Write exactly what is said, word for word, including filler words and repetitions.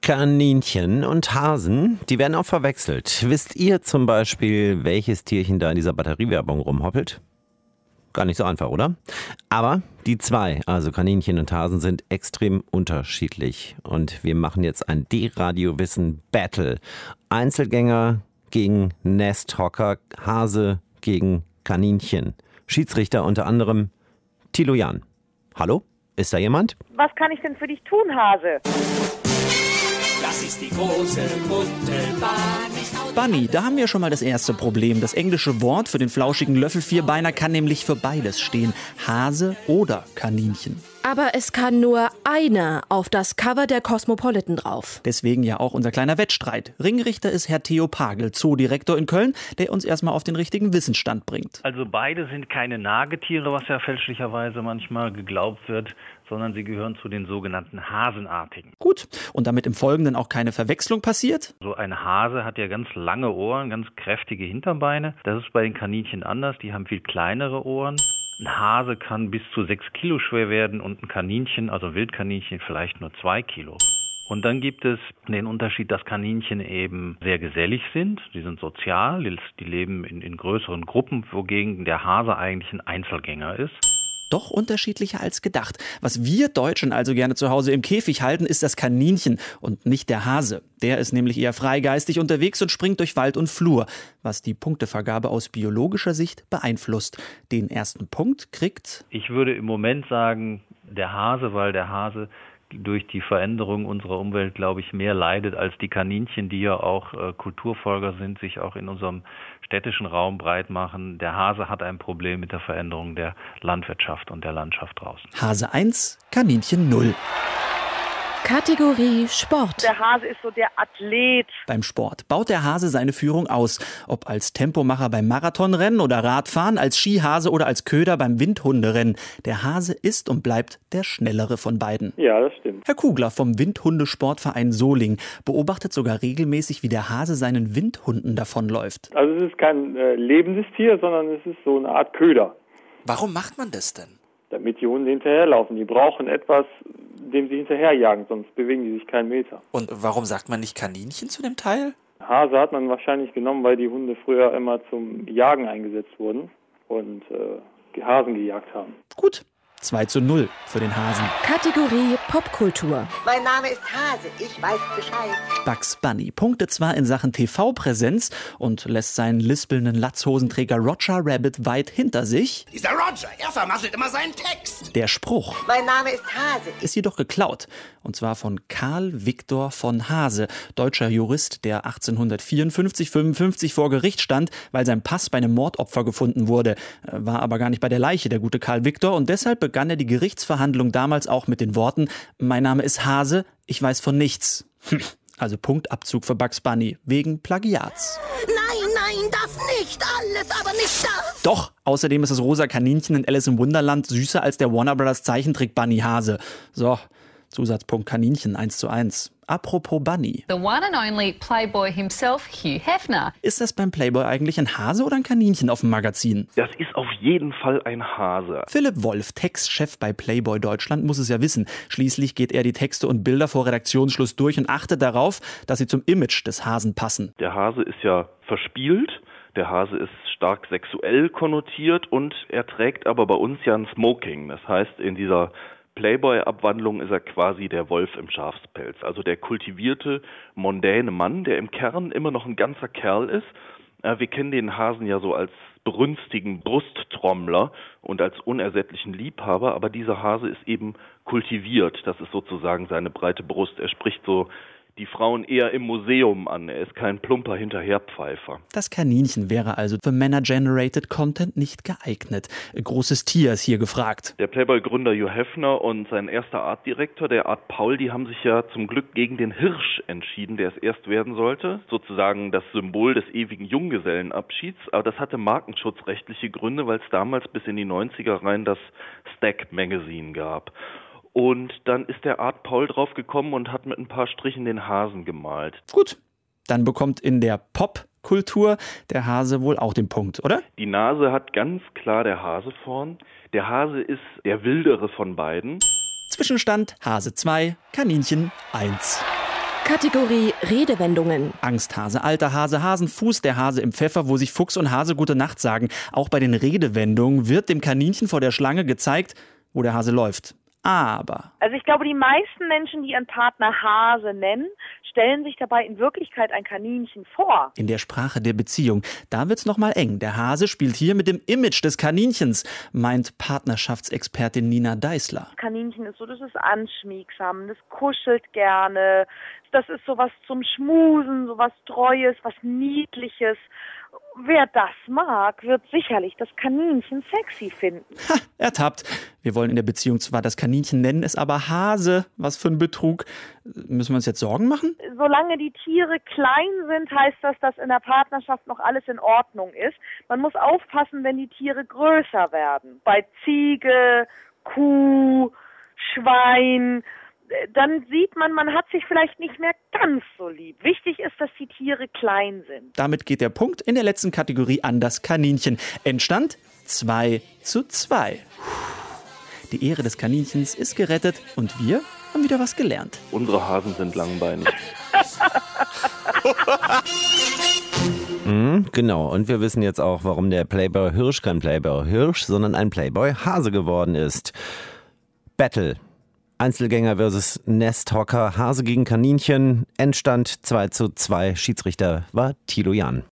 Kaninchen und Hasen, die werden auch verwechselt. Wisst ihr zum Beispiel, welches Tierchen da in dieser Batteriewerbung rumhoppelt? Gar nicht so einfach, oder? Aber die zwei, also Kaninchen und Hasen, sind extrem unterschiedlich. Und wir machen jetzt ein D-Radio-Wissen-Battle. Einzelgänger gegen Nesthocker, Hase gegen Kaninchen. Schiedsrichter unter anderem Thilo Jahn. Hallo? Ist da jemand? Was kann ich denn für dich tun, Hase? Das ist die große Buttelbahn. Bunny, da haben wir schon mal das erste Problem. Das englische Wort für den flauschigen Löffelvierbeiner kann nämlich für beides stehen. Hase oder Kaninchen. Aber es kann nur einer auf das Cover der Cosmopolitan drauf. Deswegen ja auch unser kleiner Wettstreit. Ringrichter ist Herr Theo Pagel, Zoodirektor in Köln, der uns erstmal auf den richtigen Wissensstand bringt. Also beide sind keine Nagetiere, was ja fälschlicherweise manchmal geglaubt wird, sondern sie gehören zu den sogenannten Hasenartigen. Gut, und damit im Folgenden auch keine Verwechslung passiert? So ein Hase hat ja ganz lange Ohren, ganz kräftige Hinterbeine. Das ist bei den Kaninchen anders, die haben viel kleinere Ohren. Ein Hase kann bis zu sechs Kilo schwer werden und ein Kaninchen, also ein Wildkaninchen, vielleicht nur zwei Kilo. Und dann gibt es den Unterschied, dass Kaninchen eben sehr gesellig sind. Die sind sozial, die leben in, in größeren Gruppen, wogegen der Hase eigentlich ein Einzelgänger ist. Doch unterschiedlicher als gedacht. Was wir Deutschen also gerne zu Hause im Käfig halten, ist das Kaninchen und nicht der Hase. Der ist nämlich eher freigeistig unterwegs und springt durch Wald und Flur, was die Punktevergabe aus biologischer Sicht beeinflusst. Den ersten Punkt kriegt... Ich würde im Moment sagen, der Hase, weil der Hase durch die Veränderung unserer Umwelt, glaube ich, mehr leidet als die Kaninchen, die ja auch äh, Kulturfolger sind, sich auch in unserem städtischen Raum breit machen. Der Hase hat ein Problem mit der Veränderung der Landwirtschaft und der Landschaft draußen. Hase eins, Kaninchen null. Kategorie Sport. Der Hase ist so der Athlet. Beim Sport baut der Hase seine Führung aus. Ob als Tempomacher beim Marathonrennen oder Radfahren, als Skihase oder als Köder beim Windhunderennen. Der Hase ist und bleibt der schnellere von beiden. Ja, das stimmt. Herr Kugler vom Windhundesportverein Solingen beobachtet sogar regelmäßig, wie der Hase seinen Windhunden davonläuft. Also es ist kein äh, lebendes Tier, sondern es ist so eine Art Köder. Warum macht man das denn? Damit die Hunde hinterherlaufen. Die brauchen etwas, dem sie hinterherjagen, sonst bewegen die sich keinen Meter. Und warum sagt man nicht Kaninchen zu dem Teil? Hase hat man wahrscheinlich genommen, weil die Hunde früher immer zum Jagen eingesetzt wurden und äh, Hasen gejagt haben. Gut, zwei zu null für den Hasen. Kategorie Popkultur. Mein Name ist Hase, ich weiß Bescheid. Bugs Bunny punktet zwar in Sachen T V-Präsenz und lässt seinen lispelnden Latzhosenträger Roger Rabbit weit hinter sich. Dieser Roger, er vermasselt immer seinen Text. Der Spruch Mein Name ist Hase. ist jedoch geklaut. Und zwar von Karl Viktor von Hase, deutscher Jurist, der achtzehnhundertvierundfünfzig fünfundfünfzig vor Gericht stand, weil sein Pass bei einem Mordopfer gefunden wurde. War aber gar nicht bei der Leiche, der gute Karl Viktor. Und deshalb begann er die Gerichtsverhandlung damals auch mit den Worten: Mein Name ist Hase, ich weiß von nichts. Also Punktabzug für Bugs Bunny wegen Plagiats. Nein, nein, das nicht. Alles, aber nicht das. Doch, außerdem ist das rosa Kaninchen in Alice im Wunderland süßer als der Warner Brothers Zeichentrick Bunny Hase. So, Zusatzpunkt Kaninchen eins zu eins. Apropos Bunny. The one and only Playboy himself, Hugh Hefner. Ist das beim Playboy eigentlich ein Hase oder ein Kaninchen auf dem Magazin? Das ist auf jeden Fall ein Hase. Philipp Wolf, Textchef bei Playboy Deutschland, muss es ja wissen. Schließlich geht er die Texte und Bilder vor Redaktionsschluss durch und achtet darauf, dass sie zum Image des Hasen passen. Der Hase ist ja verspielt. Der Hase ist stark sexuell konnotiert und er trägt aber bei uns ja ein Smoking. Das heißt, in dieser Playboy-Abwandlung ist er quasi der Wolf im Schafspelz. Also der kultivierte, mondäne Mann, der im Kern immer noch ein ganzer Kerl ist. Wir kennen den Hasen ja so als brünstigen Brusttrommler und als unersättlichen Liebhaber, aber dieser Hase ist eben kultiviert. Das ist sozusagen seine breite Brust. Er spricht so die Frauen eher im Museum an. Er ist kein plumper Hinterherpfeifer. Das Kaninchen wäre also für Männer-Generated Content nicht geeignet. Großes Tier ist hier gefragt. Der Playboy-Gründer Hugh Hefner und sein erster Artdirektor, der Art Paul, die haben sich ja zum Glück gegen den Hirsch entschieden, der es erst werden sollte. Sozusagen das Symbol des ewigen Junggesellenabschieds. Aber das hatte markenschutzrechtliche Gründe, weil es damals bis in die neunziger rein das Stack Magazine gab. Und dann ist der Art Paul drauf gekommen und hat mit ein paar Strichen den Hasen gemalt. Gut, dann bekommt in der Popkultur der Hase wohl auch den Punkt, oder? Die Nase hat ganz klar der Hase vorn. Der Hase ist der wildere von beiden. Zwischenstand Hase zwei, Kaninchen eins. Kategorie Redewendungen. Angsthase, alter Hase, Hasenfuß, der Hase im Pfeffer, wo sich Fuchs und Hase gute Nacht sagen. Auch bei den Redewendungen wird dem Kaninchen vor der Schlange gezeigt, wo der Hase läuft. Aber Also ich glaube, die meisten Menschen, die ihren Partner Hase nennen, stellen sich dabei in Wirklichkeit ein Kaninchen vor. in der Sprache der Beziehung, da wird's nochmal eng. Der Hase spielt hier mit dem Image des Kaninchens, meint Partnerschaftsexpertin Nina Deißler. Das Kaninchen ist so, das ist anschmiegsam, das kuschelt gerne, das ist sowas zum Schmusen, sowas Treues, was Niedliches. Wer das mag, wird sicherlich das Kaninchen sexy finden. Ha, ertappt. Wir wollen in der Beziehung zwar das Kaninchen nennen, es aber Hase. Was für ein Betrug. Müssen wir uns jetzt Sorgen machen? Solange die Tiere klein sind, heißt das, dass in der Partnerschaft noch alles in Ordnung ist. Man muss aufpassen, wenn die Tiere größer werden. Bei Ziege, Kuh, Schwein, dann sieht man, man hat sich vielleicht nicht mehr ganz so lieb. Wichtig ist, dass die Tiere klein sind. Damit geht der Punkt in der letzten Kategorie an das Kaninchen. Endstand zwei zu zwei. Die Ehre des Kaninchens ist gerettet und wir haben wieder was gelernt. Unsere Hasen sind langbeinig. Mhm, genau, und wir wissen jetzt auch, warum der Playboy Hirsch kein Playboy Hirsch, sondern ein Playboy Hase geworden ist. Battle. Einzelgänger versus Nesthocker, Hase gegen Kaninchen, Endstand zwei zu zwei, Schiedsrichter war Thilo Jahn.